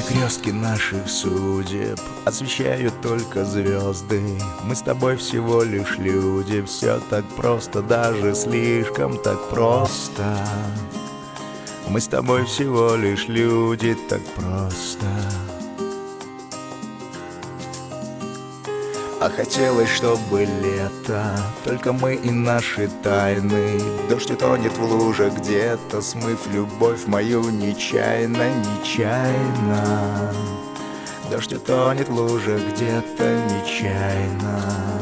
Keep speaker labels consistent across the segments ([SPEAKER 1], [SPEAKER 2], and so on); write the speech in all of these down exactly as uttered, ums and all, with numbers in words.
[SPEAKER 1] Перекрестки наших судеб освещают только звезды. Мы с тобой всего лишь люди. Все так просто, даже слишком так просто. Мы с тобой всего лишь люди, так просто. А хотелось, чтобы лето, только мы и наши тайны. Дождь утонет в луже где-то, смыв любовь мою нечаянно, нечаянно. Дождь утонет в луже где-то нечаянно.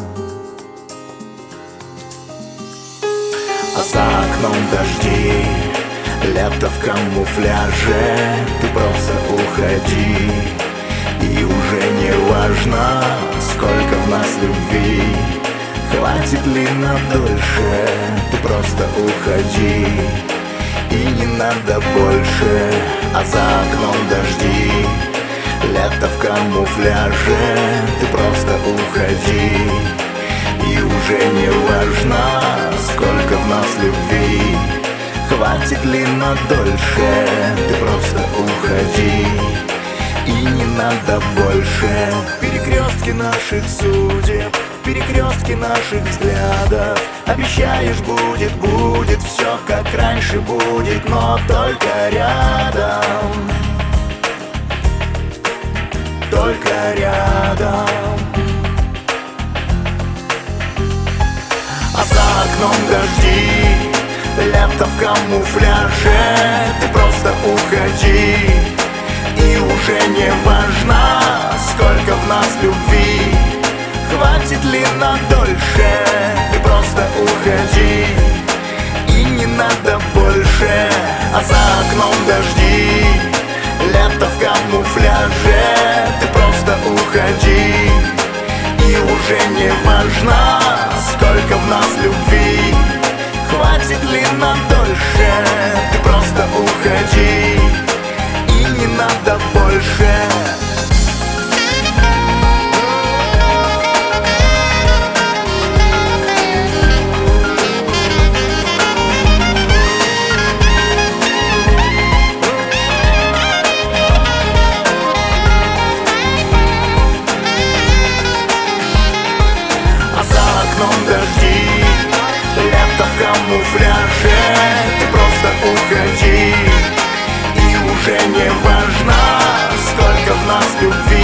[SPEAKER 1] А за окном дожди, лето в камуфляже. Ты просто уходи, и уже не важно, сколько в нас любви. Хватит ли нам дольше? Ты просто уходи, и не надо больше. А за окном дожди, лето в камуфляже. Ты просто уходи, и уже не важно, сколько в нас любви. Хватит ли нам дольше? Ты просто уходи, и не надо больше. Перекрестки наших судеб, перекрестки наших взглядов. Обещаешь, будет, будет все как раньше будет, но только рядом, только рядом. А за окном дожди, лето в камуфляже. Ты просто уходи, и уже не важно, сколько в нас любви. Хватит ли нам дольше? Ты просто уходи, и не надо больше. А за окном дожди, лето в камуфляже. Ты просто уходи, и уже не важно, сколько в нас любви. Хватит ли нам дольше? Ты просто уходи, и не надо больше. А за окном дожди, лето в камуфляже. Ты просто уходи, и уже не важно, сколько в нас любви.